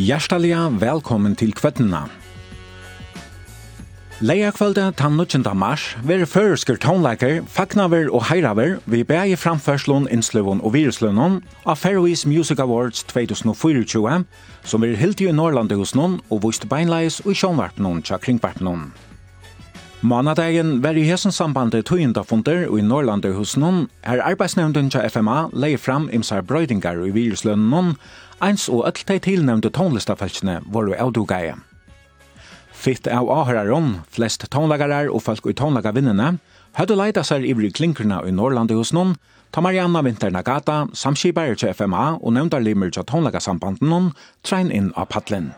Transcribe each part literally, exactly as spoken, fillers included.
Hjertaliga velkommen til kvettena. Leia-kvöldet den nittjende mars ver føresker tonlager, fagnaver og heiraver vi begge framførslån, innsløvån og viruslønnen av Faroese Music Awards tjuetusen tjuefire, som er helt i Norrlandet hos noen og vist beinleis og i sjånvartenen til kringvartenen. Månadagen var i hessen sambandet tøyendafunder og i Norrlandet hos noen er arbeidsnevnden til F M A leie fram imsar brøydingar i viruslønnen, eins og alt de tilnevnte tonlistafeltene var jo avdugeie. Fitt av avhøraron, flest tonlagarar og folk i tonlagavinnene, hadde leida seg ivrig klinkerna i Norrlandet hos noen, ta Marianna Winter Nagata, samskipare til F M A og nevndarlimer til tonlagasambanden noen, trein inn av paddelen.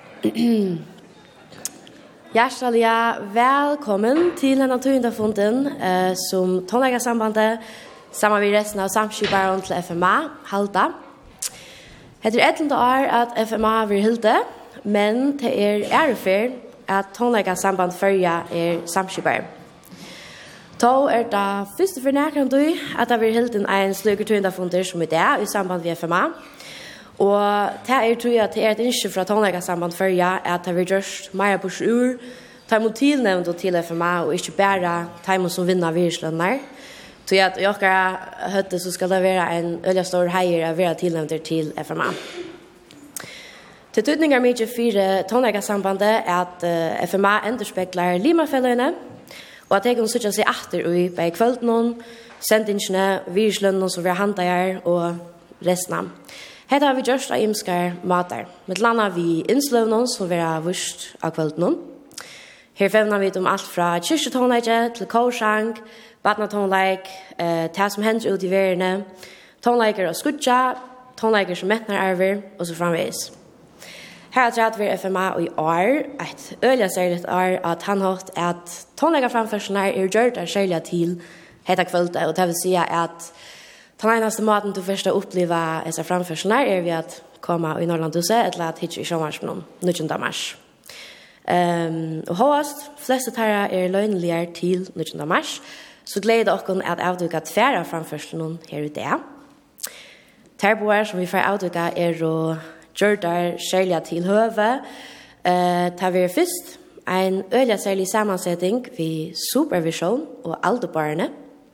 Hjertaliga velkommen til denne tøyendafunden eh, som tonlagasambandet sammen med resten av samskiparen til F M A, Halda. Etter ettende år at F M A vil hilde, men det er ærefer at tonlegasamband førja er samskipar. Då er det første for nærkant at det vil hilde en sluker tøyendafunder som er det i samband med F M A. Og det er tror jeg at det er et ønske fra tonlegasamband førja at det vil gjørs mer på sjur, ta imot tilnevnt til F M A og ikke bare ta imot som vinner viruslønner. Så at jag har hört det så ska det vara en öliga stor heier av vara tilnämnder till F M A. Till tydningar mycket för tonlegasambandet är att uh, F M A underspeklar limafällorna och att jag kan söka sig efter i på kvällen, sendingene, viruslönnen som vi handlar och resten. Här har vi just av imskar matar. Med landa vi inslövnen som vi har vurst av kvällen. Här fällnar vi om allt från kyrkjetonleget till korsang, badnatonleik, eh, det som hender ut i verden, tonleiker og skudja, tonleiker som mettner arver, og så framvis. Her har jeg vært F M A i år, et øyelig særligt år, at han har hatt at tonleikerframførsene er gjort av særlig til heta kvöldet, og det vil si at den eneste måten du først har opplevd disse framførsene er ved at komme i Norrlandhuset, eller at hitje i sommarsmånen, nittjende mars. Um, og håast, fleste tar er løgnelige til nittjende mars, så gleder dere at avduka tverra framførselen her i det. Terboer som vi får avduka er å gjøre der særlig til høve. Uh, tar vi først en øyelig særlig sammansetning ved supervision og aldebarne.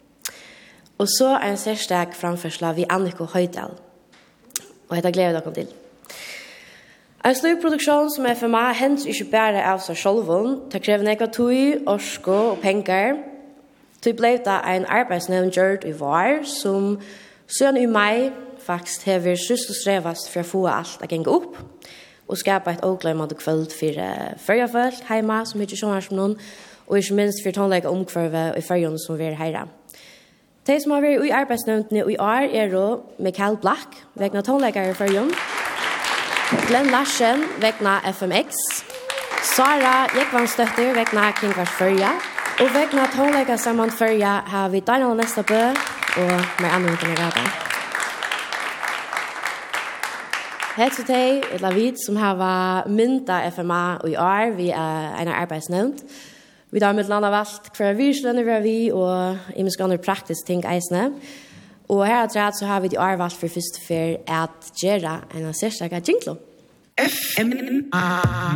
Og så en særstak framførsel ved Annika Høydal. Og dette gleder dere til. En slutproduksjon som F M A hender ikke bare av seg sjølven. Det krever nekatoi, orsko og penger. Det blev da en arbeidsnevn gjort i var, som søn i mai faktisk hever syst og strevast for å få alt å gjenge opp, og skapa et åglemmende kveld for uh, førjefølt heima, som ikke sånn her som noen, og ikke minst for tonlegge omkvarve i førjene som vi er heira. De som har vært i arbeidsnevntene i år er da Mikael Black, vegna tonleggere i førjene, Glenn Larsen, vegna F M X, Sara Jekvanstøtter, vegna Kringvars Førja, og vegna tonlegger sammen førja har vi Daniel Nestabø og med andre utenfor gata. Hett til deg, et lavid som har mynda F M A i år, vi er en arbeidsnevnt. Vi har med landa valgt hver virslønner vi er vi, og i minst andre praktiske ting eisene. Og her at så har vi de år valgt for først for at gjøre en særstakke jinglo. F M A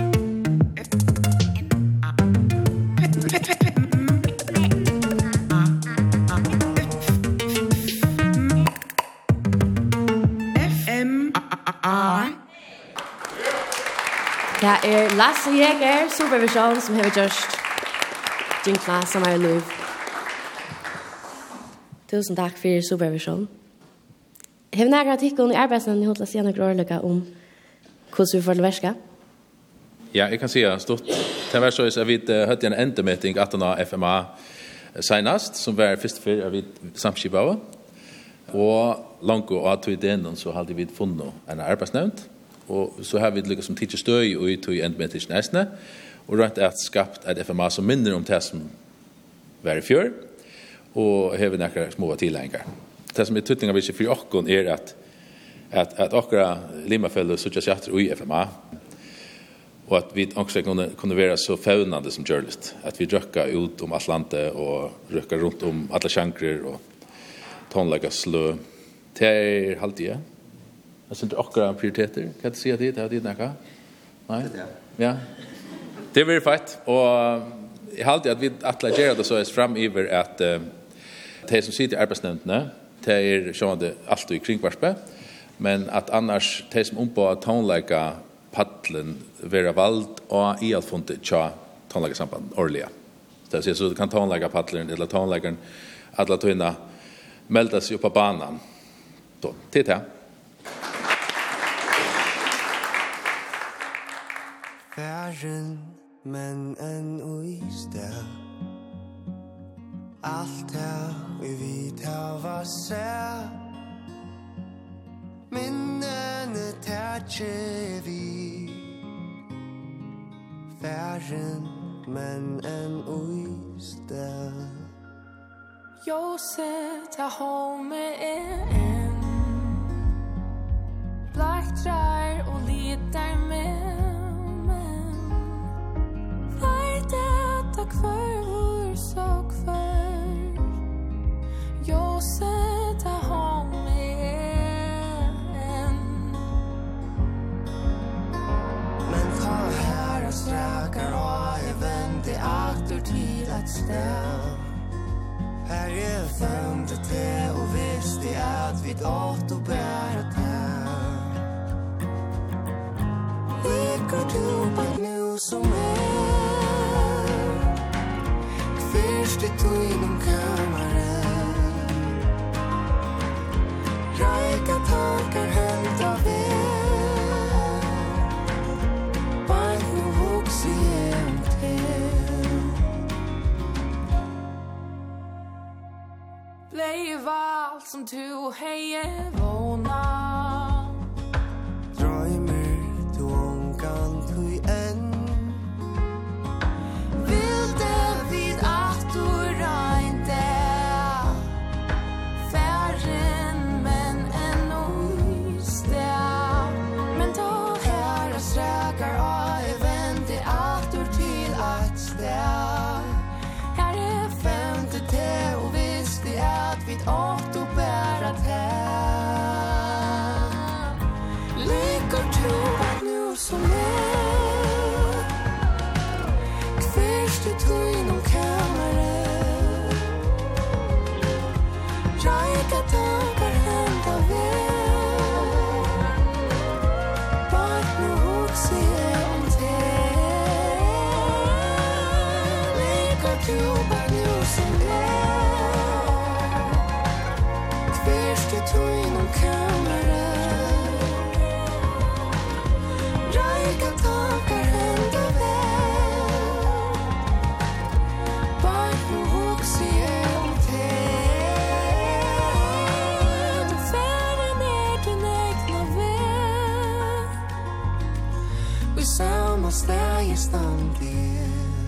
Det er Lasse Jäger, supervision, som har gjort jinkla som er lov. Tusen takk for supervision. Har vi nærmere artikkelen i arbeidsnevnden i Hotla Siena Grårløkka om hvordan vi får det verska? Ja, jeg kan si at stort. Det var så at vi hadde en endemeting at av F M A senast, som var først før av vi samskipet. Og langt og at vi den, så hadde vi funnet en arbeidsnevnd. Og så har vi lykkes som tidligere støy og ut i endemeting næstene. Og rett er skapt et F M A som minner om det som var i fjør. Og har vi noen små tilhengar. Det som er tydningen av ikke for åkken er at at, at akkurat limafeller suttjes hjerter i F M A. Og at vi også kunne, kunne være så faunande som gjørlist. At vi drøkka ut om Atlantet og røkka rundt om alle sjankrer og tonlegga slø. Det er halvtid, ja. Alltså inte också prioriteter. Kan du säga det? Har du några? Nej. Ja. Det är väldigt fett och jag har alltid att vi att göra det så är fram över att de som sitter i arbetsnämnderna det är som det alltid i kringvarspe men att annars de som ombå tonlägga paddlen vara vald och i allt fundet tja tonlägga samband årliga. Det vill så du kan tonlägga paddlen eller tonläggaren alla tunna melda sig upp på banan. Då, titta. Färgen men en oiste allt här vi vet här var sär minnen tätje vi färgen men en oiste jag sätter home en blaktrar och litar med kvar vår sak för jag sätter ham igen men ta här och sträckar och jag vänder åter till att ställ här är femte te och visst det att vi åt och bära här Leker du på nu som är Först det tog inom kammaren Röjka tankar hämta väl Bara nu hux igen till Blev allt som du hejer våna Drömmer du ångan tog en Vill det vid att du röjde Färgen men en oiste Men då här är sträckar och jag vänder åter till att ställ Här är femte te och visst det att vi åt och bära te Leker du att nu som är Först det tog inom kammaren Röjka tankar hämta väl Bara nu hux igen till Leker du att nu som är Först det tog inom kammaren Röjka tankar hämta väl Bara nu hux igen till Färden är din egna väg Vi samma steg i ständigt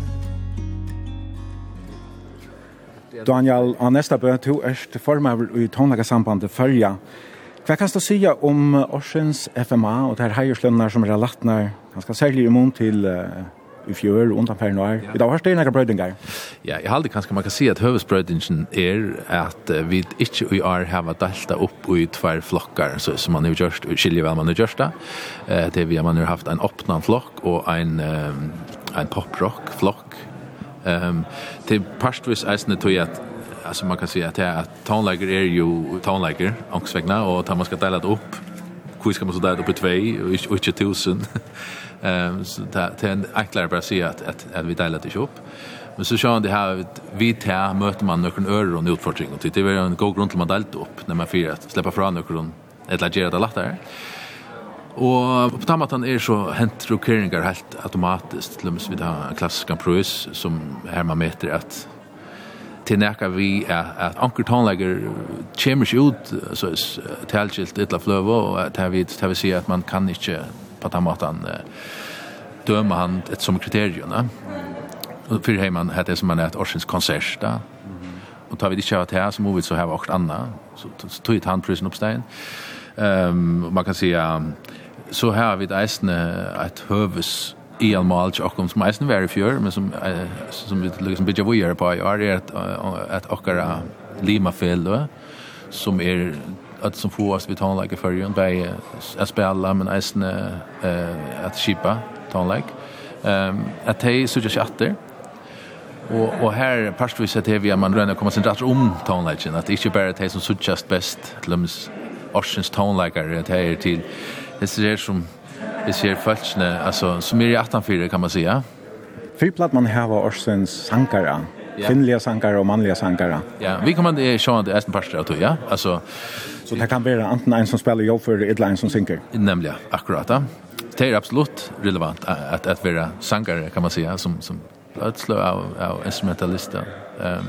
Daniel, og nästa bø, du er formøver i tonlagersambandet Følja. Hva kan du si om Orsens F M A og det her heierslønner som er lattner, ganske særlig imot til uh, i fjør og undanfær nå er? Vi da har det noen brøydinger. Ja, jeg halde kanskje man kan si at høvesbrøydingen er at uh, vi ikke i år har delta opp i tvær flokkar, så, som man har gjort, skiljer vel man har gjort det. Uh, det vi man har haft en åpnan flokk og en, um, en poprock-flokk. Um, til parstvis eisne tog jeg at alltså man kan säga att att tonläger är ju tonläger ångsvägna och tar man ska dela det upp hur ska man så dela det upp i två och inte tusen ehm så det är enklare bara säga att att att vi delar det upp men så sjön det här vi tar möter man någon öre och utfordring och det är en god grund till man delar upp när man firar att släppa fram någon eller göra det lättare. Och på tamatan är så hänt rokeringar helt automatiskt till och med vi har en klassisk pris som här man mäter att till näka vi är att anker tonlägger kommer ut så är tälskilt ett la flöva och att vi att vi ser att man kan inte på tamatan döma han ett som kriterium va och för hej man heter som man är ett årsens konsert där och tar vi det kört här så måste vi så här också andra så tog ett handprisen uppstein ehm man kan säga så här vi det är ett hövs i en mål och kom som är very few men som uh, som vi liksom bidja vi är på är det att att och lima fel då som är att som får oss vi tar like för ju bei att spela men äsn eh att skipa tar like ehm att det så just chatter och och här partvis att vi man rönner kommer sen rätt om tar like att det inte bara det som så just bäst lums Oceans tone like det här till det ser som det ser falskne alltså som är i åttonfyra kan man säga. Fyrplatt man har Orsens sankara. Yeah. Kvinnliga sankare och manliga sankare. Ja, vi kommer det sjön det är pastor att ja. Alltså så det kan vara antingen en som spelar jobb för ett line som synker. Nämligen akkurat. Det är absolut relevant att att vara sankare kan man säga som som att slå av av instrumentalista. Ehm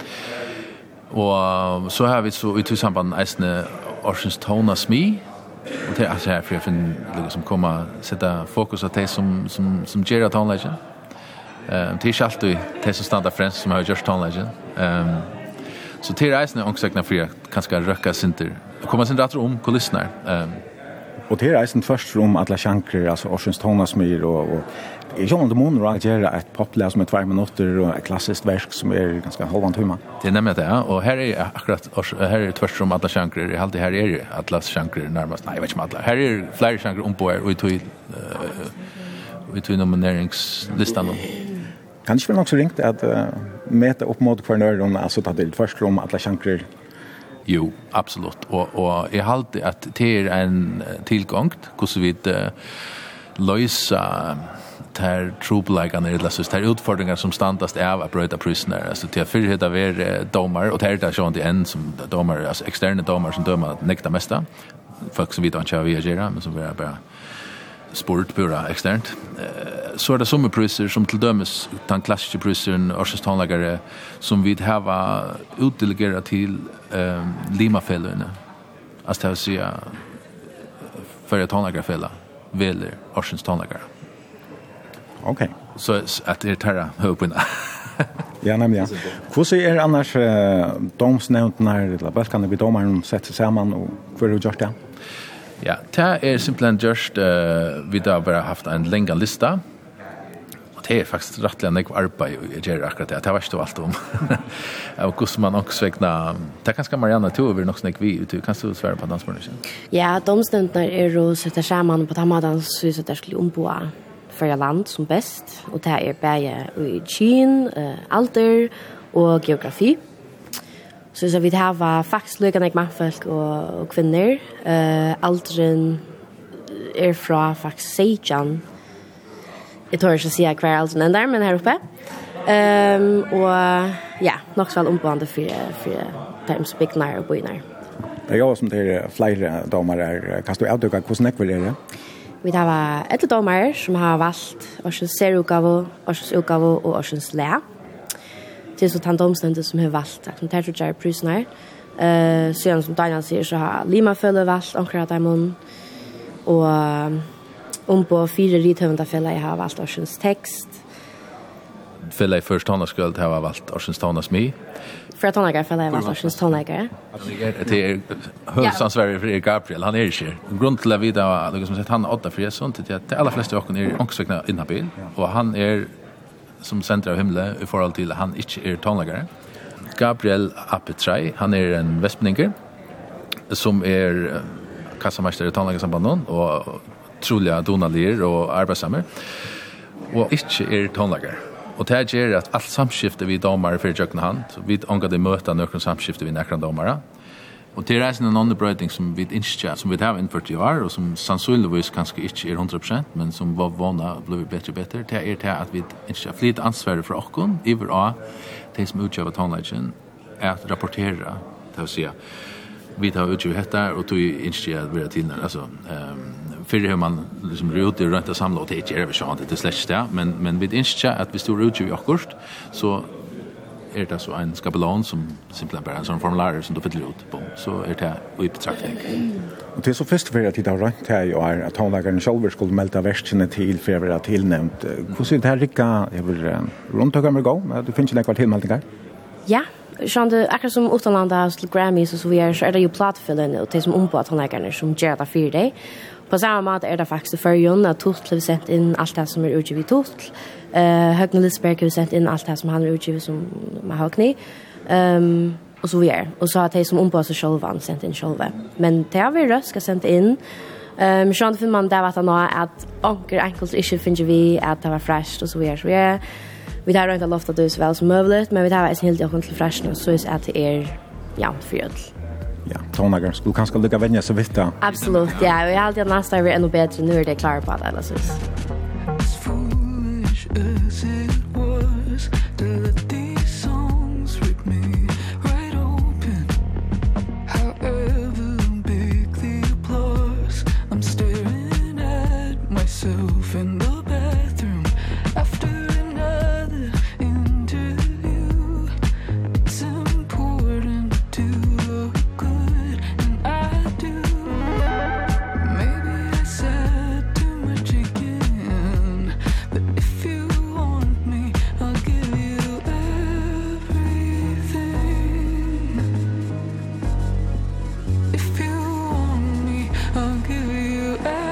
och så har vi så i samband med Oceans Tone Me och det är så här för att liksom komma sätta fokus på det som som som ger att tonlägen. Ehm det är alltid det som standard friends som har just tonlägen. Ehm så till reisen och sökna för kanske röka center. Komma sen rätt om kulisserna. Ehm och till reisen först rum alla chankrer alltså Oceans Tone Me och och jag tror att mån rock göra ett populär som är två minuter och ett klassiskt verk som är ganska halvan timme. Det är nämligen det och här är akkurat här är tvärtom som alla chankrer är alltid här är det alla chankrer närmast nej jag vet inte alla. Här är flera chankrer om på er och tog vi tog nomineringslistan då. Kanske väl också ringt att uh, mäta upp mot kvarnören alltså att det är först rum alla chankrer. Jo, absolut. Och och jag har alltid att det är en tillgång hur så vid uh, lösa ter trubbelagarna eller så ter utfordringar som standast av att bryta prisoner alltså till för det är domar och det är så en som domar alltså externa domar som dömer nekta mesta folk som vi inte har viagera men som är bara sport pura externt så är det som priser som till dömes den klassiska prisen Orstonlagare som vi har utdelegerat till eh, Limafällorna alltså att säga för att tonlagarfälla väl Orstonlagare. Okej. Så att det tar hopparna. Ja, nämligen. Hur ser annars eh, domsnämnden här eller vad kan det bli domaren sätta sig samman och för att göra det? Ja, det är simpelthen just uh, vi har bara haft en längre lista. Och det är faktiskt rättligen mycket arbete att göra akkurat det. Det har varit allt om. Och hur man också vägna... Det är ganska Marianna, du är nog snäck vi. Du kan du svära på dansbörnelsen? Ja, domsnämnden är att sätta samman på tammadan så att det skulle omboa för land som bäst och det är bäge i kyn, uh, alder och geografi. Så så vi har faktiskt lyckade mannfolk och, och kvinnor. Uh, alderen är från faktiskt Seijan. Jag tror inte att säga kvar alderen än där, men här uppe. Um, och ja, nog väl omboende för, för de som byggnar och byggnar. Det är jag som det är flera domare. Kan du avdöka hur snäck vill det? Vi har ett domare som har valt Orsens serutgave, Orsens utgave och Orsens lä. Det är så tant omständigt som har valt att de tar till att priserna. Eh, sen som Daniel säger så har Lima Fölle valt omkring dem och om på fyra rithövande fälla jag har valt Orsens text. Fälla i första hand skulle ha valt Orsens Tonas Me. För att tonläggare fälla jag valt Orsens tonläggare. Det är hövdsansvarig för Gabriel, han är inte. Grund till att vi då, liksom sett han åtta för sånt till att de allra flesta av oss är ångsväckna inhabil och han är som center av himlen i förhåll till han inte är tonläggare. Gabriel Apetrai, han är en västmänniska som är kassamästare i tonläggarsambanden och troliga donalir och arbetsammer och inte är tonläggare. Och det här gör att allt samskifte vi domare för jökna hand, så vi ångade möta några samskifte vi näkran domare. Och det är en annan brödning som vi inte som vi har infört i år och som sannsynligvis kanske inte är hundra procent men som var vana blir bättre och bättre. Det är det att vi inte har flytt ansvar för oss över av det som utgör tonlägen att rapportera, det vill säga vi tar utgör detta och tog inte att vara till alltså um, för hur man liksom rutar runt och samlar och det är det så det släcks det men men vi inte att vi står utgör i akkurat så är det så en skabelon som simpelt bara en sån formulär som du fyller ut på så är det i betraktning. Och det är så först för att det har rätt här och är att tonläggaren själv skulle melda versionen till för att vara tillnämnt. Hur ser det här rika över runt och kommer gå? Det finns ju några tillmätningar. Ja, Sean det akkurat som utanlanda till Grammys och så vidare så är det ju plattfyllen och det som om på att tonläggaren som gör det för dig. På samma sätt är det faktiskt för Jon att Tuttle sett in allt det som är utgivet Tuttle. Eh Högne Lisberg har sett in allt det som han har utgivet som med Högne. Ehm och så vidare. Och så att det som ombås sig själva sent in själva. Men det har vi röst ska sent in. Um, Sean finner man där att han har att onker enkelt inte finner vi att det var fräscht och så vidare. Så vi är vi har inte loftat det så väl som möjligt, men vi har en helt jag till fräscht och så är att det är ja, för öll. Ja, tonlager skulle kanske lycka vänja sig vid det. Absolut, ja. Vi har alltid nästa är ännu bättre. Nu är det klar på det, eller så. Myself in the bathroom after another interview. It's important to look good, and I do. Maybe I said too much again, but if you want me, I'll give you everything. If you want me, I'll give you everything.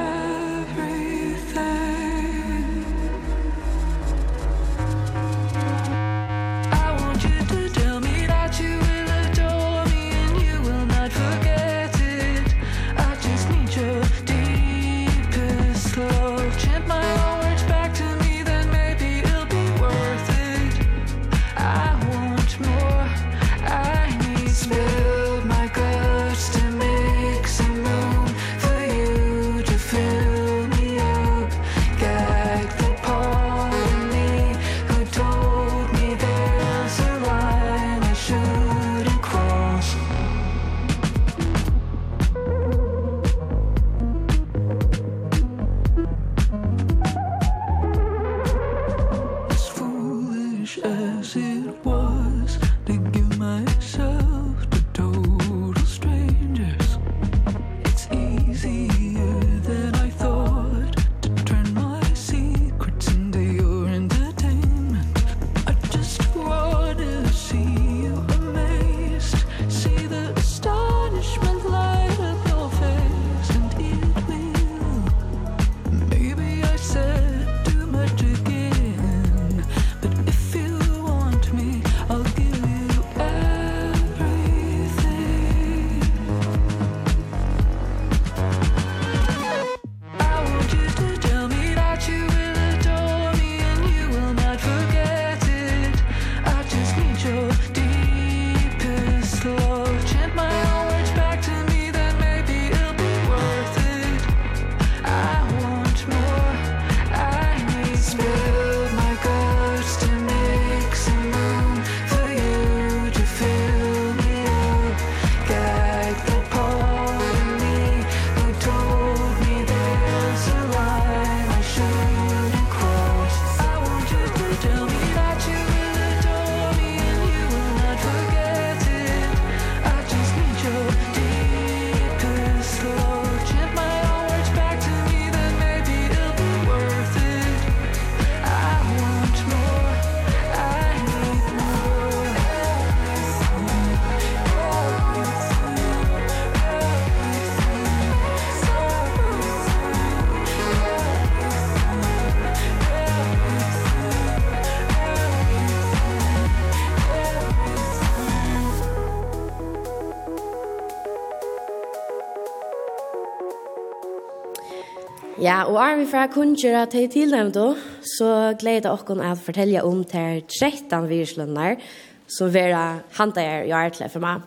Ja, og er vi fra kunnskjøra til tilnævnt då, så gleder oss at fortelle om til tretton virslønner som vera handa er i Artle for meg.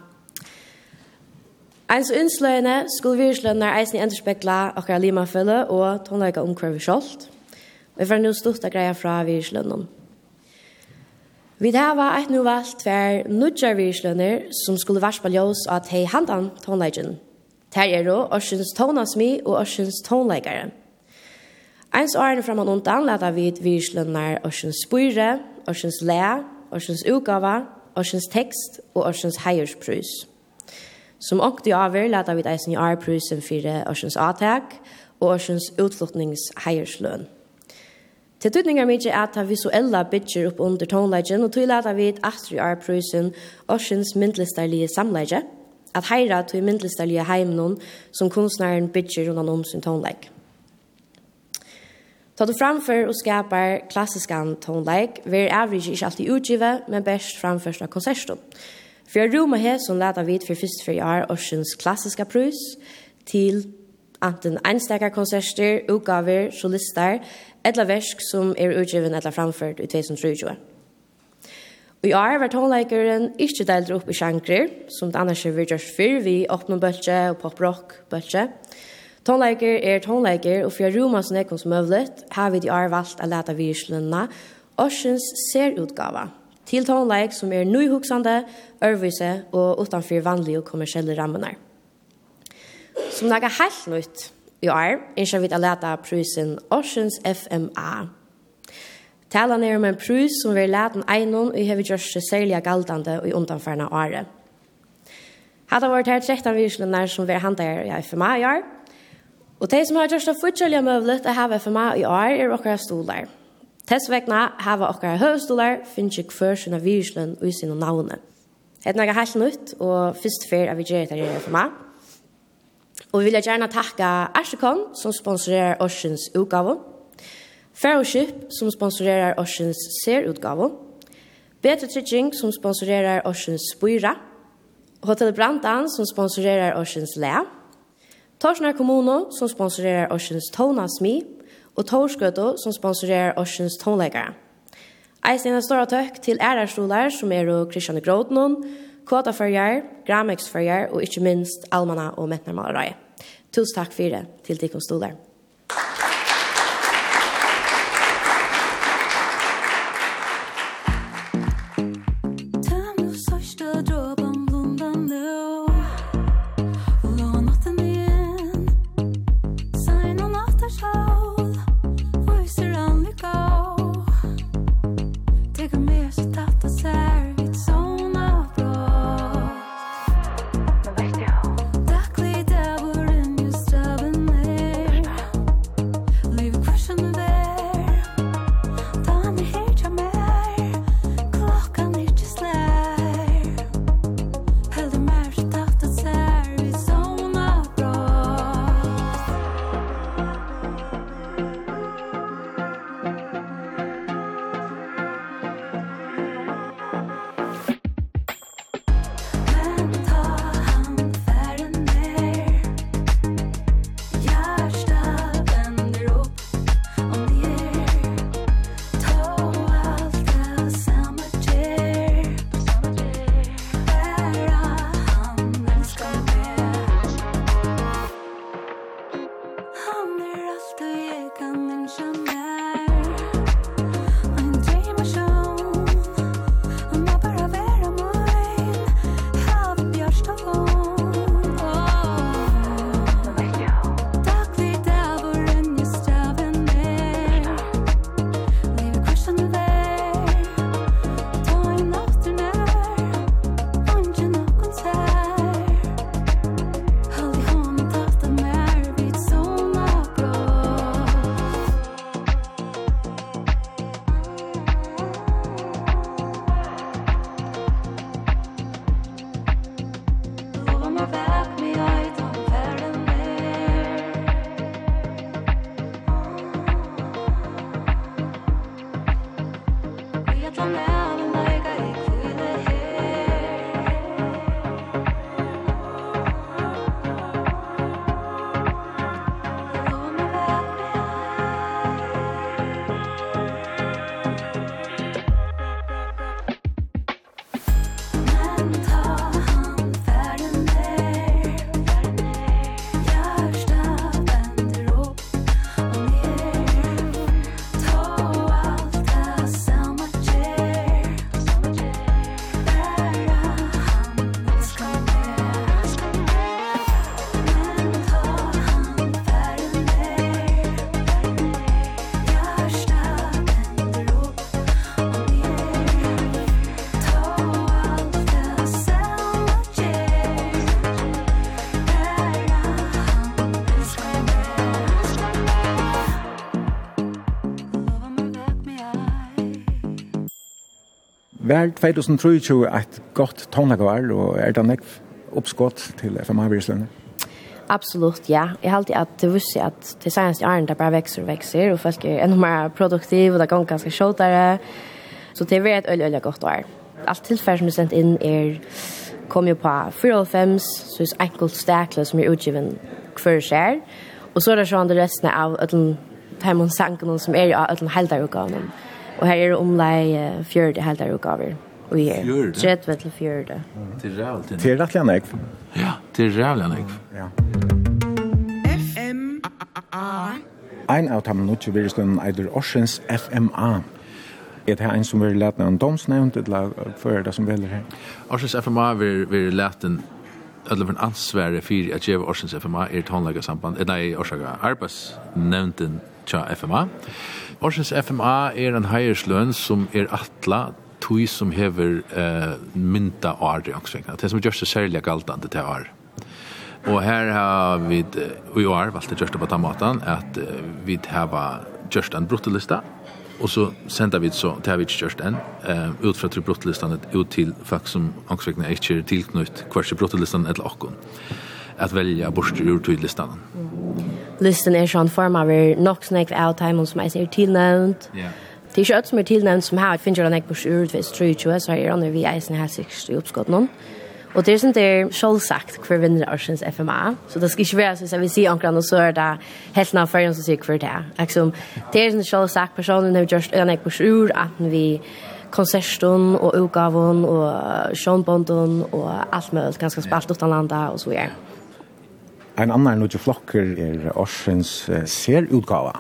Eins innsløyene skulle virslønner eisen i enderspekla akkurat limafølge og tonlaga omkvarv skjolt. Vi får nå stort greia fra virslønnen. Vi har et nå valgt tver nudjar virslønner som skulle varspa ljós at hei handan tonlagen. Ter er då Orsens tonasmi og Orsens tonleggare. Eins årene framan undan leta vi virslønner Orsens spyre, Orsens le, Orsens utgava, Orsens tekst og Orsens heiersprus. Som åkte over leta vi eisen i arprusen for Orsens atak og Orsens utflutningsheiersløn. Til tydningar mykje er at visuella bitcher opp under tonleggen, og til leta vi atri arprusen Orsens myndlistarlige samlegge, at heira til myndlistarlige heimnon som kunstnaren bitcher undan om sin tonlegg. Ta du framför och skapar klassiskan tonlegg, ver average ikke alltid utgivet, men best framførst av konserten. For jeg rommer her som leder vidt for først for år årsens klassiske prus til enten enstekker konserter, utgaver, solister, eller versk som er utgiven eller framført i tjuetusen trettio. Og i år var tonleikeren ikke delt opp i sjankrer, som det annars er gjort før, vi åpner bølge og pop-rock-bølge. Tonleiker er tonleiker, og for å romme som er som mulig, har vi i år valgt å lete virslene årsens serutgave til tonleik som er nøyhugsende, ørvise og utenfor vanlige og kommersielle rammene. Som noe helt nytt i år, ønsker vi å lete prusen årsens F M A. Talan er om en prus som vil lete en egnon og har gjort seg særlig galtende i undanførende året. Hadde vært her tretten virslene som vil hente i F M A i år, og de som har gjort det fortsatt mulig å ha F M A i år er dere stoler. Tessvekna har dere høystoler, finner ikke før sine virslene og sine navne. Det er noe helt nytt, og først før er vi gjør det i F M A. Og vi vil gjerne takke Ashikon, som sponsorerer årsens utgave, Fellowship, som sponsorerer årsens serutgave, Betre Trygging, som sponsorerer årsens Spyra, Hotel Brandan, som sponsorerer årsens Lea, Torsnar Kommuno, som sponsorerer årsens Tona Smi, og Torskøto, som sponsorerer årsens tonleggere. Eisen en stor tøkk til ærerstoler, som er Kristiane Grådnon, Kåtafølger, Grameksfølger, og ikke minst Almanna og Mettnermalerøy. Tusen takk for det til de stoler. Vær tjuetusen trettio et godt tonlagår, og er det nekv oppskott til F M A-virslene? Absolut, ja. Jeg har alltid at det visste at til seneste årene det bare vekser og vekser, og folk er enda mer produktive, og det går ganske skjøtere. Så det er et øye, øye godt år. Alt tilfell som er sendt inn er kom ju på fyra och fem så är det enkelt stäkle som är utgiven för sig. Och så är det sån det resten av ödlen Timon Sanken som är av ödlen heldarutgaven. Och här är det omlai fjörde heldarutgaver. Och vi är tretton till fjörde. Till rävligt. Till rättliga nek. Ja, till rävliga nek. Ja. F M A. Ein av dem nødvendig virkeligheden eider Orsens F M A. Er det en som vil lete en domsnevnt eller for det som velger her? Orsens F M A vil, vil lete en eller for en ansvar for at gjøre Orsens F M A er et håndleggersamband, nei, orsaka arbeidsnevnten til F M A. Orsens F M A er en heiersløn som er atla tog som hever uh, mynta og arre ångsvekna. Det som gjør seg særlig galtande til arre. Og her har vi, og i år valgte gjørst det på tamaten, at uh, vi har gjørst en bruttelista, og så sender vi så, det har vi ikke gjørst en, uh, ut fra til bruttelistan, ut til folk som ångsvekna ikke er tilknytt hversi bruttelistan eller okkon, at velja borster ur tydlistan. Mm. Listen er sånn form av nok snakk av timen som jeg ser tilnævnt. Ja. Yeah. Det är inte som är tillnämnt som här finns ju en ekbors urvis tjugo så är det vi eisen här sex i uppskott någon. Och det är inte det själv sagt för vinner Orsens F M A. Så det ska inte vara så att vi ser ankran och så är det helt när för oss sig för det. Liksom det är inte själv sagt personen har just en ekbors ur att vi konserton och utgåvan och sjönbonden och allt möjligt ganska spalt utan landa och så är. En annan nutje flocker är Orsens uh, serutgåva.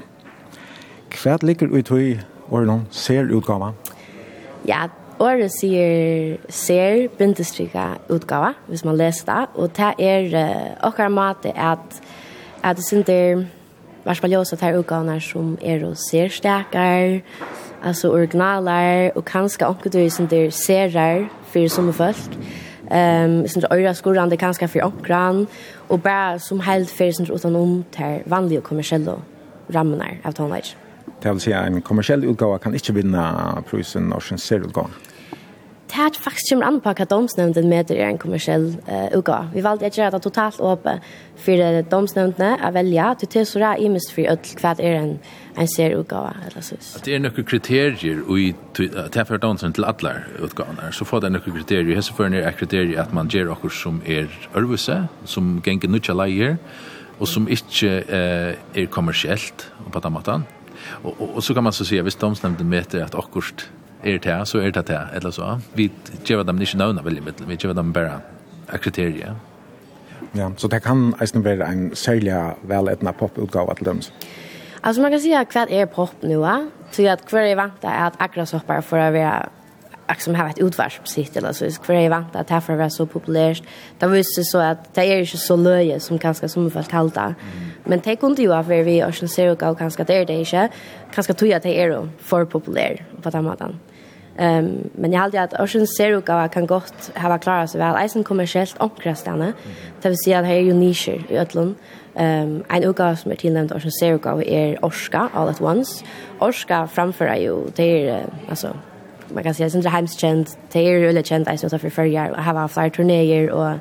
Kvad ligger ut i or någon ser utgåva. Ja, or ser ser bindestrika utgåva, hvis man läser det och det är uh, och mat att att det inte vars valiosa tar utgåvorna som är och ser starkare, alltså originaler och kanske också det som det ser för som folk. Ehm um, sen öra skolan det kanske för ankran och bara som helt för sen utan om till vanliga kommersiella rammar av tonage. Det vill säga en kommersiell utgåva kan inte vinna prisen Orsens serutgåva. Det är faktiskt kommer an på att domsnämnden med är en kommersiell uh, utgåva. Vi valde att göra det totalt öppet för domsnämnden att välja till det så där i mest för att vad är en en serutgåva eller så. Det är några kriterier och i till för domsnämnden till alla utgåvorna så får det några kriterier. Här så för är kriterier att man ger också som är örvuse som gänger nutcha lager och som inte uh, är kommersiellt på den måten. Och, och, och så kan man så säga, hvis domsnämnden mäter att akkurst är det så är det det, eller så. Vi ger dem inte nöjna väldigt mycket, vi ger dem bara kriterier. Ja, så det kan nästan vara en särskilt välätna poputgåva till dem. Alltså man kan säga att vad är pop nu, va? Så att kvar är vant att aggresshoppar för att vara som har ett utvarsprojekt eller så kvar är vant att det för att vara så populärt. Det var ju så att det är inte så löje som kanske som folk kallar. Mm. Men det kunde ju vara vi och sen ser och kanske det är det inte. Kanske tror jag att det är för populär på den måten. Ehm um, men jag hade att Ocean Zero kan gott ha klarat sig väl. Eisen kommersiellt omkrastande. Det vill säga att det är ju nischer i Ötland. Ehm en utgåva som är tillnämnd Ocean Zero är Orska All at Once. Orska framför ju det är alltså man kan säga att det är hemskänt. Det är ju väldigt känt att jag för förra och har haft flera turnéer och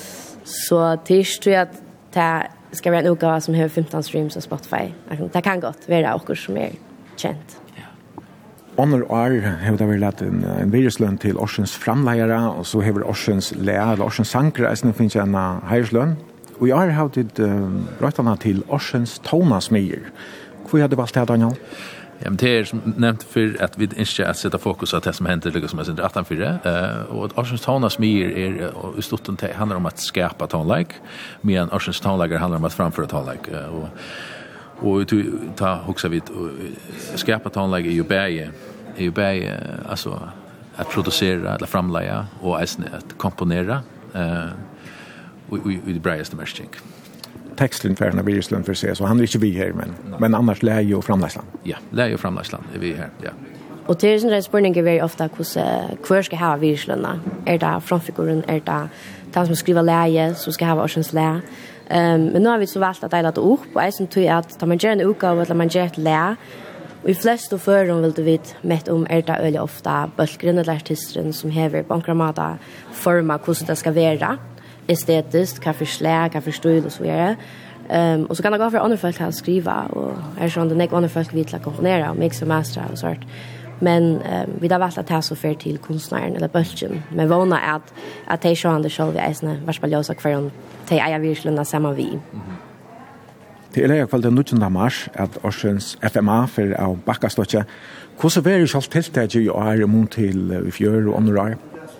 så tills tror jag att det ska vara en utgåva som har femton streams på Spotify. Det kan gott vara också som är känt. Honor R har det varit en, en viruslön till Orsens framlägare och så har Orsens lä eller Orsens sankre som finns en hejerslön. Och jag har haft ett uh, rättarna till Orsens tonasmyr. Hur hade valt det Daniel? Ja, men det är som nämnt för att vi inte att sätta fokus på det som händer liksom som är arton fyra eh och Orsens tonasmyr är i stort sett handlar om att skapa tonlike medan Orsens tonlager handlar om att framföra tonlike och och ta också vid skapa tonlike är ju bäge är ju bäge alltså att producera eller framlägga och att komponera eh och vi det bästa märking. Texten för när vi slår för sig så han är inte vi här men no. men annars lär ju framläslan. Ja, lär ju framläslan är vi här. Ja. Och det är en spänning väldigt ofta hur kvar ska ha virslöna. Är det framfiguren är det den som skriver läge så ska ha Orsens lä. Ehm men nu har vi så valt att dela det upp och jag syns ju att man gör en utgåva eller man gör ett lä. Och i flesta förum vill du vet med om är det öle ofta bulkren eller artisten som häver bankramata forma hur det ska vara. Estetiskt, kan förslä, kan förstå och så vidare. Um, och så kan det gå för andra folk att skriva och är sån den andra folk vill att komponera och mixa och mastra och sånt. Men um, vi har valgt at ta så fer til kunstneren eller bølgen. Men vana at, at de sjående selv i eisene varspaljosa hver om de eier virkelig sammen vi. Mm-hmm. Det er leia kvalget nittonde mars at Årsens F M A for av Bakkastotje. Hvordan var det selv tiltaket i år mot til i fjør og andre år?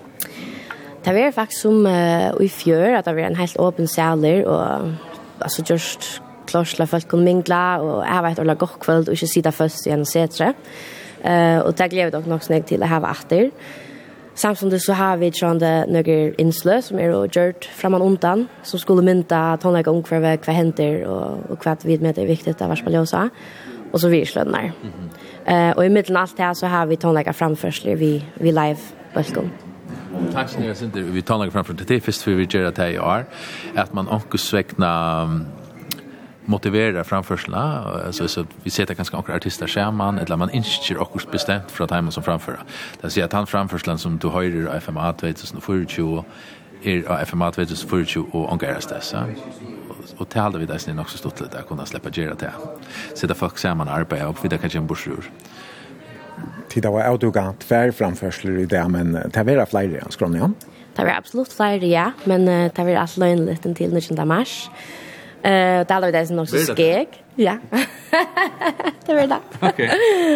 Det var faktisk som uh, i fjør at det var en helt åpen saler og altså just klart at folk kunne mingla og jeg vet å la godt kveld og ikke sitte først igjen og setre. Uh, og det gleder dere nok snakk til å ha etter. Samtidig så har vi sånne noen innslø som er gjort framan undan, som skulle mynta tonlegge om hva, hva henter og, og hva vi med det er viktig av Varspaljosa, og så virslønner. Mm -hmm. uh, og i midten alt det så har vi tonlegge framførsler vi, vi live velkommen. Takk skal jeg synes vi tonlegge framførsler til det, først for vi gjør det i år, at man også svekna motivera framförslna alltså så vi ser det ganska några artister skärman eller man inte också bestämt för att han som framföra. Det ser att han framförslan som du höjer i F M A tjugohundrafyrtio är F M A tjugohundrafyrtio och engageras det så. Och till alla vi där sen också stått lite att kunna släppa gera det. Så det folk ser man arbeta och vi där kanske en bursur. Tida var autogant för framförslar i det men det var fler än skrån. Det var absolut fler ja, men uh, det var allt löjligt till nittonde mars. Eh, uh, det är det som också skeg. Ja. Det var det. Okej.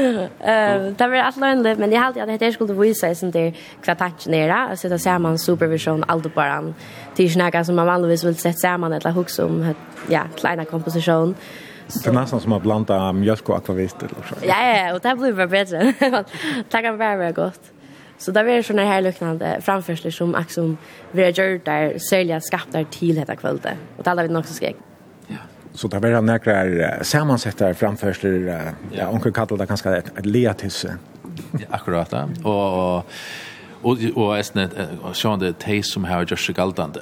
Eh, det var allt löjligt, men jag hade att det skulle visa sig där kvar tanken är alltså det ser man supervision aldebaran. Det är snacka som man vanligtvis vill sätta samman eller huxa om ja, kleina komposition. Det är nästan som att blanda mjölk och akvavit eller så. Ja, ja, och det blir bara bättre. Det kan vara väldigt gott. Så det var såna här liknande framförslar som också vi har gjort där sälja skapar till detta kvällte. Och det hade vi också skeg. Ja. Så det var några sammansättare framförslar ja, onkel kallar det ganska ett leatis. Ja, akkurat. Och och och och är det så det taste som har just galtande.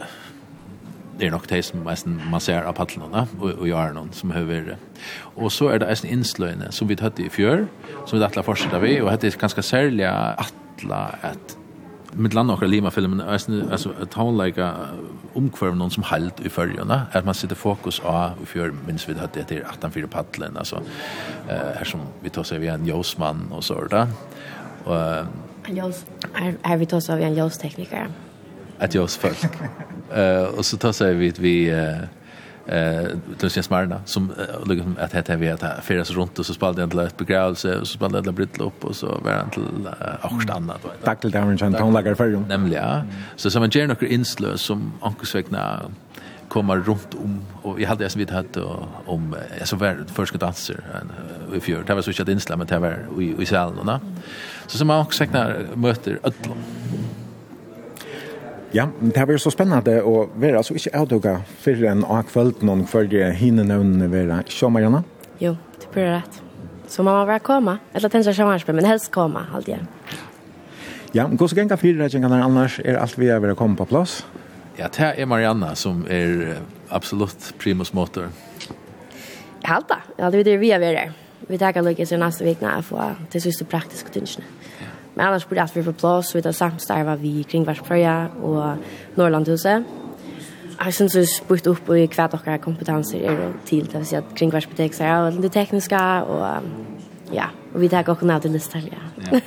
Det är nog det som man ser av paddlarna och, och gör någon som behöver. Och så är det en inslöjne som vi hade i fjör som vi attla fortsätta vi och det är ganska särliga attla att med landa och lima filmen alltså att ha like omkvarv någon som halt i förjarna att man sätter fokus på i fjör minns vi hade det till åttonfyra paddlen alltså eh här som vi tar sig vi en Josman och så där. Och en Jos är är vi tar så vi en Jos tekniker. Att jag folk. Eh och så tar sig vi vi eh eh då syns Marna som liksom att heter vi att firas runt och så spalade en lätt begravelse och så spalade det brytla upp och så var han till också annat då. Tack till Darren Chan tonlager för ju. Nämligen. Så som en general inslö som ankusvägna kommer runt om och vi hade det som vi hade om alltså var första danser i fjör. Det var så att inslä men det var i i salen så som man också möter ödlom. Ja, det var så spännande och vara alltså inte autoga för en akvalt någon för det hinner någon vara så Mariana. Jo, det är rätt. Så man var komma eller tänka sig annars men helst komma alltid. Ja, gå så gänga fyra räddningar annars är allt vi är vill komma på plats. Ja, det är Mariana som är absolut primus motor. Halta. Ja, det är det vi är där. Vi tar lite så nästa vecka för det är så praktiskt kunskap. Men annars borde att vi får plats vid att samstarva vi kring Varsfröja och Norrlandhuset. Jag syns det spurt upp i kvart och kompetenser är till det vill säga att kring Varsbibliotek så är det tekniska och ja, och vi tar också med till listan ja.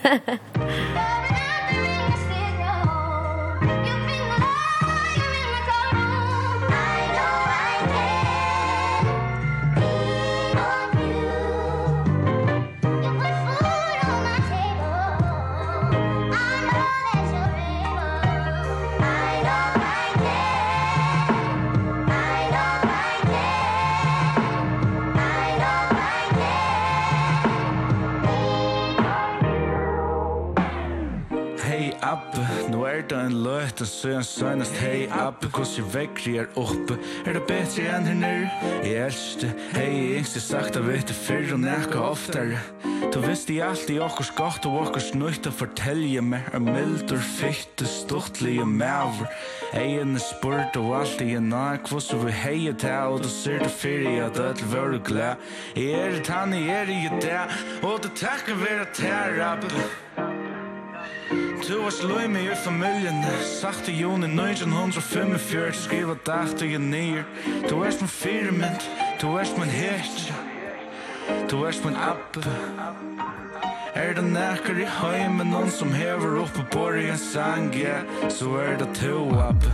Nu är det en löt och så en sönast hej upp hos jag väckrar upp är det bättre än här nu jag älskar hej inte sagt att vet det för och näka oftare du visste jag alltid åkers gott och åkers nöjt att fortälja mig en mild och fitt och stortliga mäver egen spurt och alltid en nak vad så vi hejer till och då ser det för att det var glad jag är det han är det där och det tackar vara terra Du var sløy med i familien Sagt i juni nitton fyrtiofem Skriva dagt og jeg nyer Du er som firement Du er som en hert du er min app. Er det nekker i heimen noen som hever opp på borg en sang, ja, så er det to app.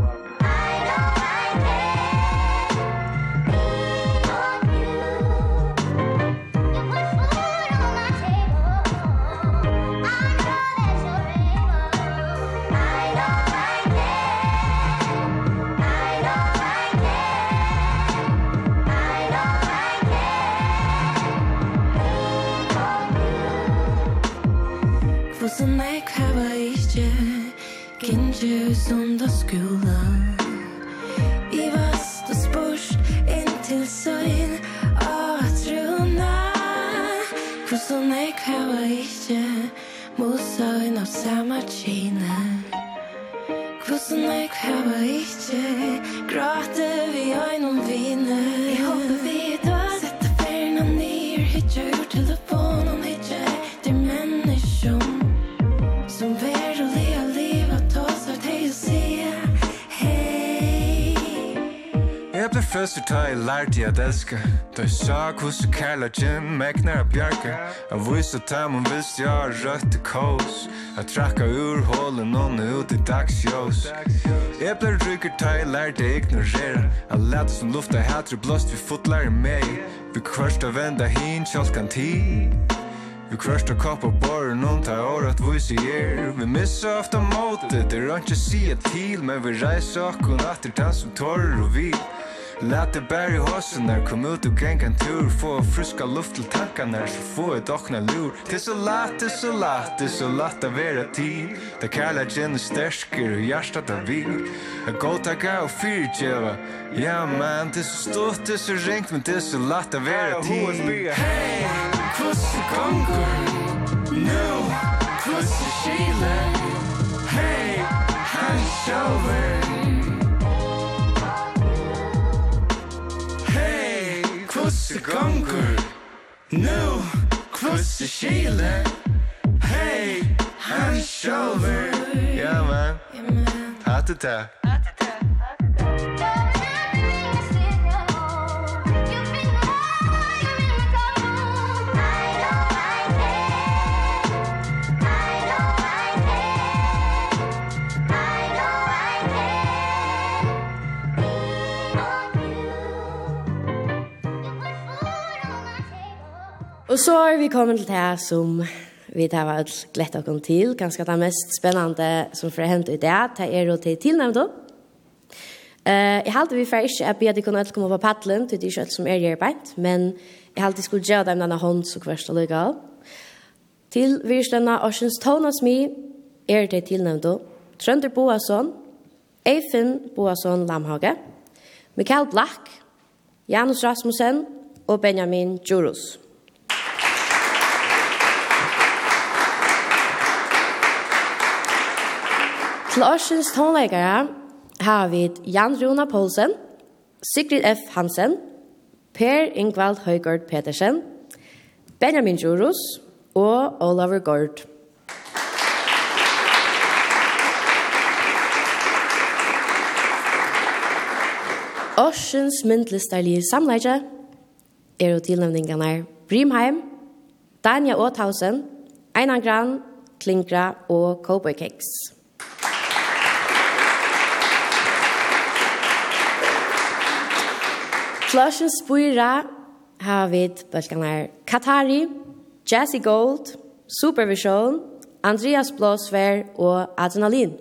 Så nei kvar ikke Kinje sundagsskolan I vast og spørst Inntil søgn Og trona Så nei kvar ikke Mosøgn av samme kjene Så nei kvar ikke Gråte vi øyn om vine Jeg håper vi da Sette ferna nyer Hitja ur telefonen Hitja etter menneskjom Som verlig av liv at oss har til å si hei Jeg ble først ta I lærte jeg elsker Da jeg sa hvordan kærlighet megner av bjerke Jeg visste at jeg må visst jeg har rødt i kås Jeg trakka ur hålen noen ut I dagsjås Jeg ble rykker ta I lærte jeg ignorere Jeg lette som lufta heter blåst vi fotlar I meg Vi kvørst av venda hin kjolkan tid Vi krøst og kopp og borre noen tar året vi sier Vi misser ofta måte, det er ikke sige til Men vi reiser okkon atter den som tårer og vi Lät det bär I hosen när kom ut och gänga en tur Få friska luft till tankarna så få ett okna lur Det är så lätt, det är så lätt, det är så lätt att vara tid Det kallar gen är stärsker och hjärtat av vid Jag går tacka och fyrtjöva Ja man, det är så stort, det är så ringt Men det är så lätt att vara tid Hej, kvosse gonger Nu, kvosse kile Hej, han själver Kvosse gonger Nu, kvosse kile Hej, han själver Ja man, hatt det ta Og så er vi kommet til det som vi tar vært glett å komme til. Ganske det mest spennende som får hendt ut det. Det er jo til tilnevnt opp. Uh, jeg halte vi for ikke at vi kunne komme på paddelen til de kjøtt som er gjørbeint, men jeg halte skulle gjøre dem denne hånd så kvørst og lykke av. Til virslønne Oceans Tonas Mi er det tilnevnt opp. Trønder Boasson, Eifen Boasson Lamhage, Mikael Black, Janus Rasmussen og Benjamin Djurus. Til årsens tonleggere har vi Jan Runa Poulsen, Sigrid F. Hansen, Per Ingvald Høygård Petersen, Benjamin Djurus og Oliver Gård. Årsens myndlisterlige samleggere er jo tilnevningene Brimheim, Dania Åthausen, Einar Gran, Klinkra og Cowboy Cakes. Flushens Spyra har vi bølgene Katari, Jazzy Gold, Supervision, Andreas Blåsvær og Adrenalin.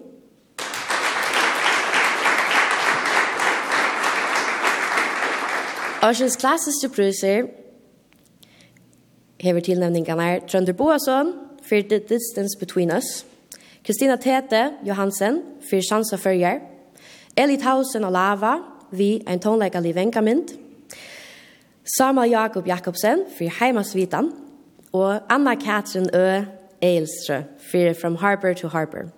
Årsens klassiske priser hever tilnevningene Trønder Boasson for The Distance Between Us, Kristina Tete Johansen for Sansa Førjer, Elit Hausen og Lava vi en tonleggelig venkamind, Samuel Jakob Jakobsen for Heimasvitan, og Anna-Katrin Ø. Eilstrø for From Harbor to Harbor.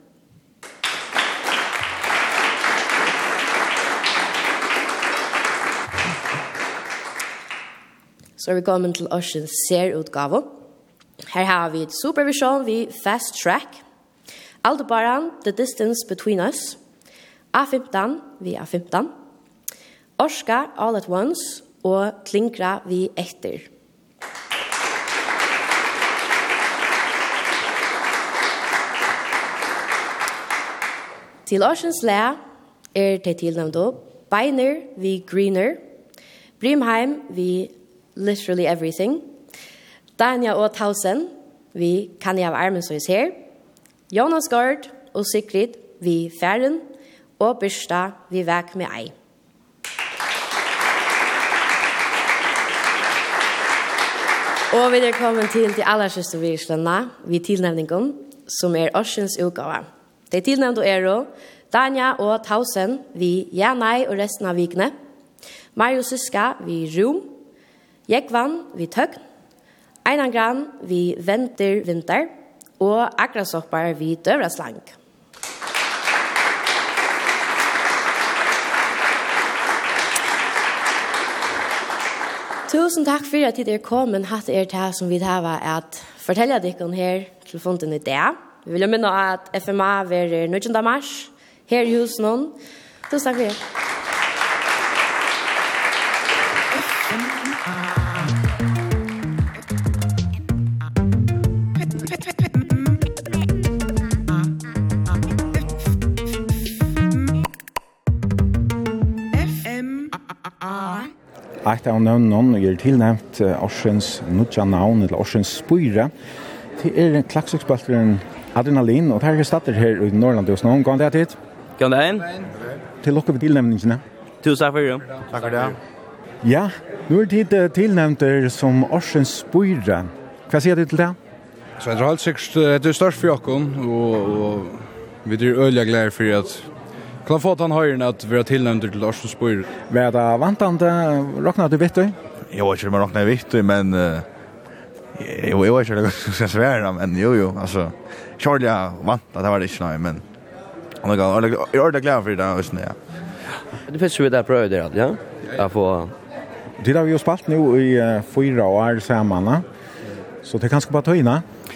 Så er vi kommet til årsens serutgave. Her har vi et supervision vi Fast Track, Aldebaran, The Distance Between Us, A femton vi A femton, Orska All at Once og Klinkra vi Etter. Til årsens læ er det tilnavnt Beiner vi Greener, Brimheim vi Literally Everything, Dania og Tausen vi Kan jeg av armen så is her, Jonas Gard og Sigrid vi Færen, og Byrsta vi Væk med ei. Og vi er kommet til de aller siste virslene vi tilnevningen, som er årsens utgave. De tilnevnte er også Dania og Tausen vi Janai og resten av vikene, Mario Syska vi Rum, Jekvann vi Tøgn, Einangran vi Venter Vinter, og Akrasoppar vi Døvraslang. Tusen takk for at dere kom, men hatt er det som vi har at fortelle dere her til fonden i det. Vi vil minne at F M A er nittende mars, her i huset noen. Tusen takk for det. Eit av navnen er tilnevnt Årsens Nudja navn, eller Årsens Spyre. Det er klaksøksbalteren Adrenalin, og det er stedet her i Norrland hos noen. Gå an det tid? Gå an det inn. Til dere ved tilnevningene. Tusen takk for det. Takk for det. Ja, nå er tid tilnevnt som Årsens Spyre. Hva sier du til det? Så jeg tror helt sikkert det er størst for jokken, og, og vi er øyelig glede for at kan få at han høyren at vi er tilnevnt til Årsens Spyre. Hva er det vantende? Råkner du vitt du? Jeg vet ikke om jeg råkner vitt du, men uh, jeg, jeg vet ikke om jeg skal svære, men jo jo, altså, kjørlig jeg vant at det var det ikke noe, men jeg er ordentlig glad for det, også, ja. Det finnes jo det prøve der, ja? Jeg får... Det har vi jo spalt nå i uh, fyra år sammen, så det er kanskje bare tøyne.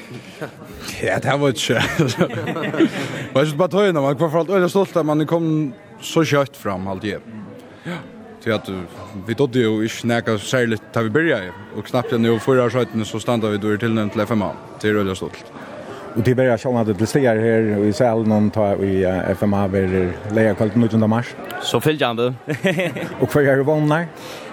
Ja, det var ikke. Det var ikke bare tøyene, man var for alt øyne stolt at man kom så kjøtt fram alltid. Ja. Til at vi trodde jo ikke nækka særlig da vi började, og knappt enn jo fyra skjøttene så standa vi då tilnømt til F M A. Det er øyne stolt. Og til började kjønne at det stiger her i salen noen tar i F M A ved leia kvalt nittende mars. Så fylltjande. Og hva er det vågner?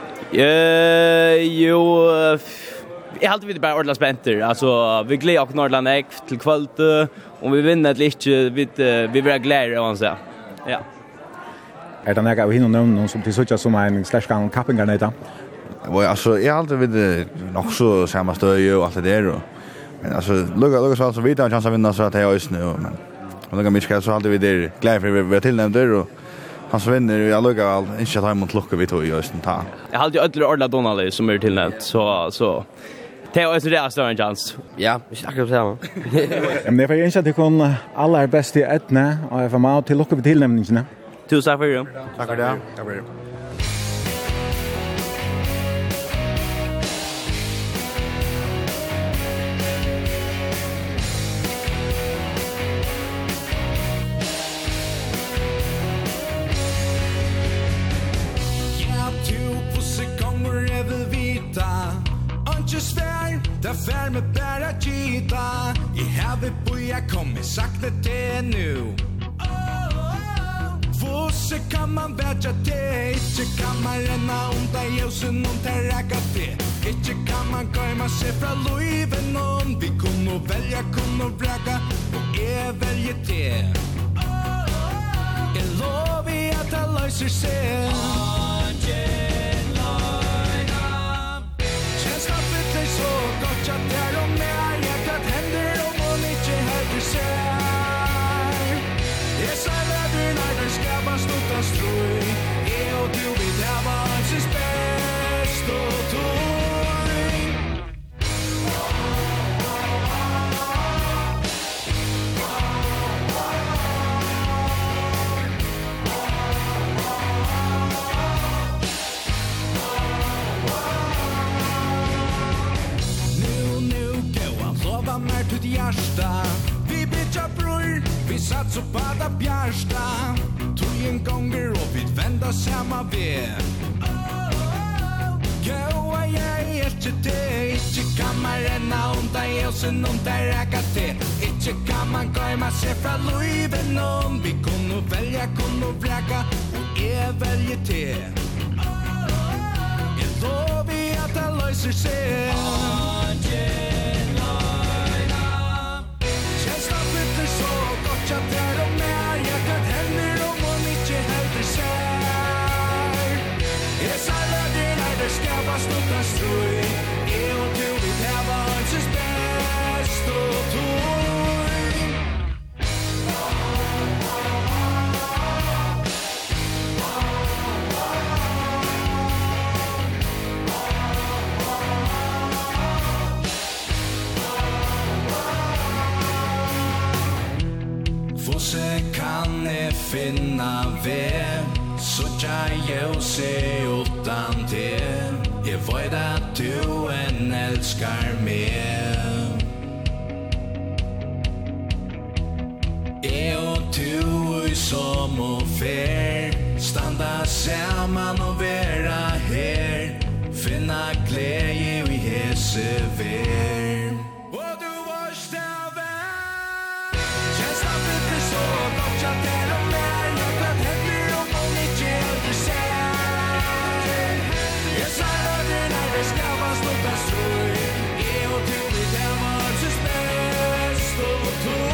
Uh, jo... Jeg har alltid bare ordentlig spenter. Altså, vi gleder oss Nordland Ek til kvalt, og vi vinner litt, vi, vi blir glede, om man sier. Ja. Er det nægget av henne og noen som til suttja som en slagskan kappinger nøyta? Altså, jeg har alltid vidt nok så samme støy og alt det der, og, men altså, lukka lukka så alt så vidt av en chans å vinne, så at jeg er øysene, og, men lukka Michael, så har alltid vi der glede for vi er tilnæmt der, og han som vinner, jeg lukka ikke at han mot lukka vi tog i øysene ta. Jeg har alltid ødelig ordentlig Donald som er tilnæmt, så, så det er også det større en chans. Ja, vi snakker om det samme. Men det er for jeg at kun alle er best i etne av F M A til lukke ved tilnevningene. Tusen takk for det. Takk for det. Takk for det. Ja, to på sekunder jeg vil vite. Ikke svær, det fær med bare gita. I havet på jeg kommer sakte til nu. Fosse kan man bedre det. Ikke kan man renna under ljusen om det rækker det. Ikke kan man køyma seg fra løyven om. Vi kunne velja, kunne vraka, og jeg velger det. Jeg lover at det løser seg. Det er så godt at det er om meg. Jeg kan hender om hun ikke høyder seg. Jeg sier vever når den skapar stort av strøy. Jeg og du vet jeg var hansens best og tog. Mer til hjärsta. Vi bitcha bror, vi sats upp alla bjärsta. Tog en gånger och vi vända samma väg. Gå och jag är inte det. Inte kan man renna undan ljusen om det räcker det. Ikke kan man gøyma seg fra luiven om vi kunne velja, kunne vraka og jeg velger til Jeg lover at det løser seg Angelina Kjensla fyller så godt jeg der og mer Jeg kan hender om hun ikke helder seg Jeg sa lødder er det skapast utan strøy Jeg og du vil heva hansens best og tog Fosse kan jeg finna ved Så jeg jo se utan det Jeg vet at du en elskar meg Jeg og du i som og fer Standa saman og vera her Finna glede i hese ver Og du var stavet Kjensla fyller så godt jeg der og mer Jeg kan hender om hun ikke helder seg Jeg sa lødder når det skapast utan strøy Jeg og du vil heva hansens best og tog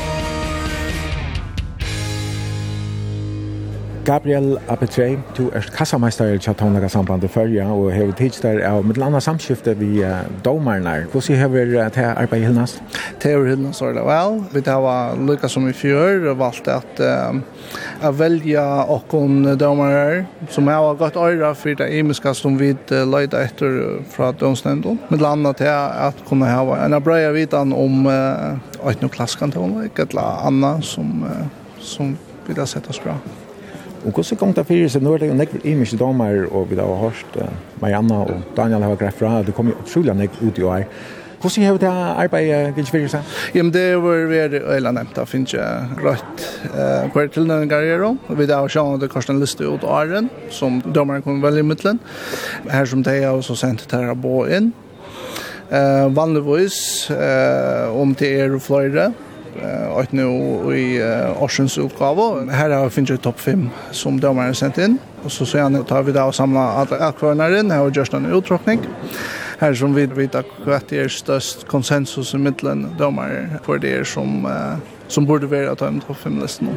Gabriel Apetrey, du er kassameister i Tónleika sambandet førja og hever tids der av mitt landa samskifte vi uh, domarnar. Hvordan hever uh, det arbeid i Hilnas? Det er Hilnas var det vel. Vi har lykka som i fjør og valgt at uh, å velge okkon domarar som har gått øyra for det imiska som vi uh, løyda etter fra domsnenden. Mitt landa til at kunne ha en brøya vidan om uh, øyne klaskan tónleik eller anna som, uh, som vi har sett oss bra. Og hvordan kom det fyrir seg? Nå er det jo nekver imiske domar, og vi har hørt uh, Marianna og Daniel har greit fra, det kom jo utrolig nekver ut i år. Hvordan har det arbeidet gitt fyrir seg? Ja, men det var veldig øyla nevnt, det finnes jeg rødt uh, hver tilnøyningar i det. Vi har sjående det kost en liste ut åren, som domaren kommer veldig i midtelen. Her som det er også sendt til å bo inn. Uh, vanligvis, uh, om det er flere, och nu i årsens utgave. Här har vi finns topp fem som domaren sendt inn. Och så sen tar vi då och samlar alla akvarnar in här och gör en uttråkning. Här som vi vet att det är störst konsensus i mitten domare för det som som borde vara att ta en topp fem listan.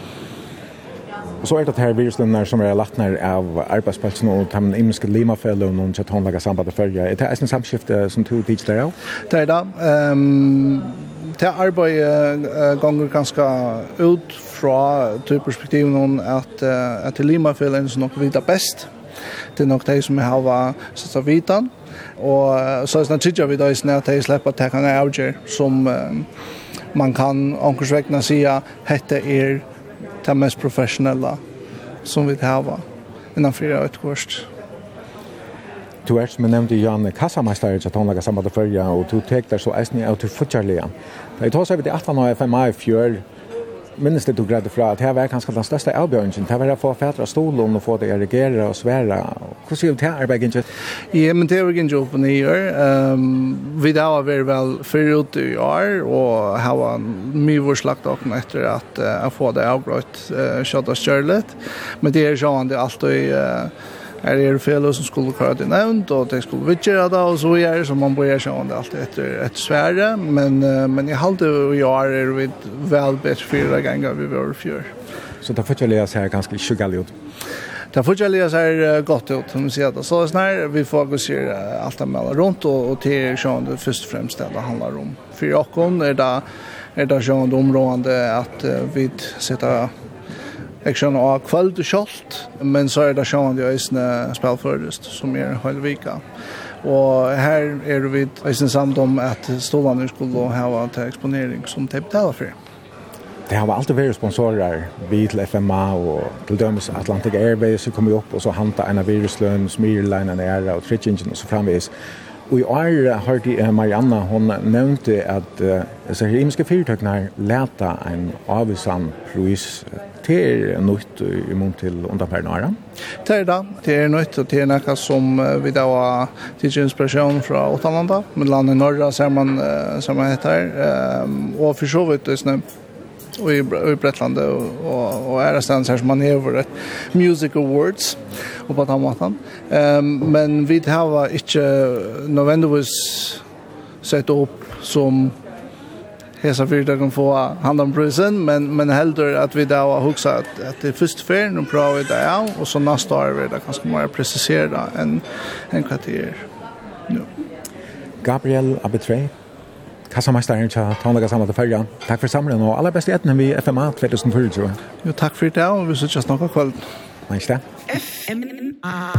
Och så är det här viruslunnar som är lagt ner av arbetsplatsen och de imiska limafällon och Tónleika sambandet förja. Är det en samskifte som tog tids där? Det är det. Um, Det arbeidet uh, ganger ganska ut fra til perspektiven at, uh, at limafällen som nok vita best. Det er nok de som har sett av vitan. Og uh, så er det tidsja vi da i sned at de slipper at det kan er avgjør som uh, man kan omkursvekna sia hette er det mest professionella som vi har innanfor et kurs. Du er som jeg nevnte Jan kassameister i Tónleika sambandet førja, og du tek der så eisning av til futjarliga. Da jeg tar seg vidt i atten av F M A i fjør, minnes det du greide fra at det var kanskje den største avbjørningen. Det var å få fætre av stolen og få det å reagere og svære. Hvordan sier du til arbeidet ikke? Ja, men det var ikke jobb på nye år. Um, vi da var veldig vel før ut i år, og her var mye vår slagt åkken etter at uh, få det avbrøtt uh, kjøtt og kjørlet. Men det er sånn det alltid uh, Här är det fel som skulle klara det nämnt och det skulle vidgera det och så är det som man börjar se om det alltid efter ett sväre. Men, men jag hade och jag är vid väl bättre fyra gånger vi var fjör. Så det får jag läsa här ganska tjugal ut? Det får jag läsa här gott ut. Som säger det. Så snart vi fokuserar allt det mellan runt och, och till sån det först och främst det handlar om. För åkon är det, är det sån område att vi sätter Jag känner av kvalitet kjolt, men så är det sjön jag är spelförest som är hela vecka. Och här är vi är samt om att stolarna skulle ha till exponering som typ betalar för. Det har alltid varit sponsorer vid till F M A och till dömes Atlantic Airways som kommer upp och så hanta en av viruslön, Smirline och Air och Tritch Engine och så framvis. Och i år hörde jag Marianna, hon nämnde att uh, så här imiska fyrtöknar läta en avvisan pris till nytt i mån till undanfärden. Det är det. Det är nytt och det är något som vi då har till inspiration från Åtalanda. Med landet i norra ser man, som man heter. Um, och för så vitt just nu. Och i, i Bretland och, och, och är det stans här som man är över ett Music Awards och på den måten. Um, men vi har inte nödvändigtvis sett upp som hesa fyrdagen få hand om prisen, men, men hellre att vi då har huxat att, att det är först för nu prövar vi det av och så nästa år är det ganska mer preciserat än, än kvarter nu. Gabriel Abetre, kassamästaren till Tonlaga Samlade Färja. Tack för samlingen och alla bästa ätten vid F M A tjugohundrafyra. Jo, tack för det och vi ses snart kväll. Nice det. F M A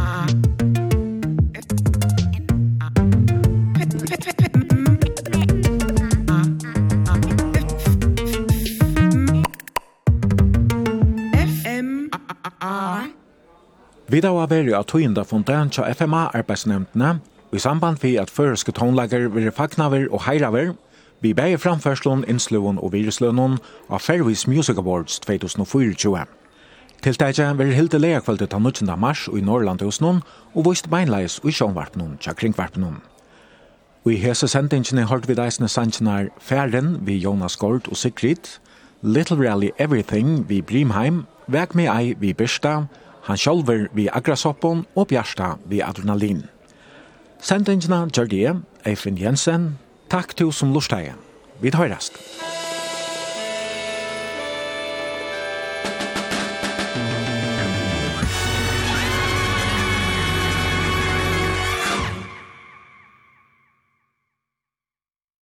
Vi da var veri av tøynda fontan til F M A-arbeidsnemndene, og i samband med at føreske tonlager vil fagnaver og heiraver, vi beie framførslån, innslån og viruslønnen av Fairways Music Awards tjugohundrafyra. Tiltaget vil hilde leakvældet av nittende mars i Norrland hos noen, og vist beinleis i sjånvarpenen til kringvarpenen. Og i hese sendingene hørte vi deisene sannsjonar Færen vi Jonas Gård og Sigrid, Little Rally Everything vi Brimheim, Væk med ei vi Birsta, Han sjálver vi Agrasoppon og Bjarsta vi Adrenalin. Sendingene gjør det, Eifind Jensen. Takk til som lortsteie. Vi tar rast.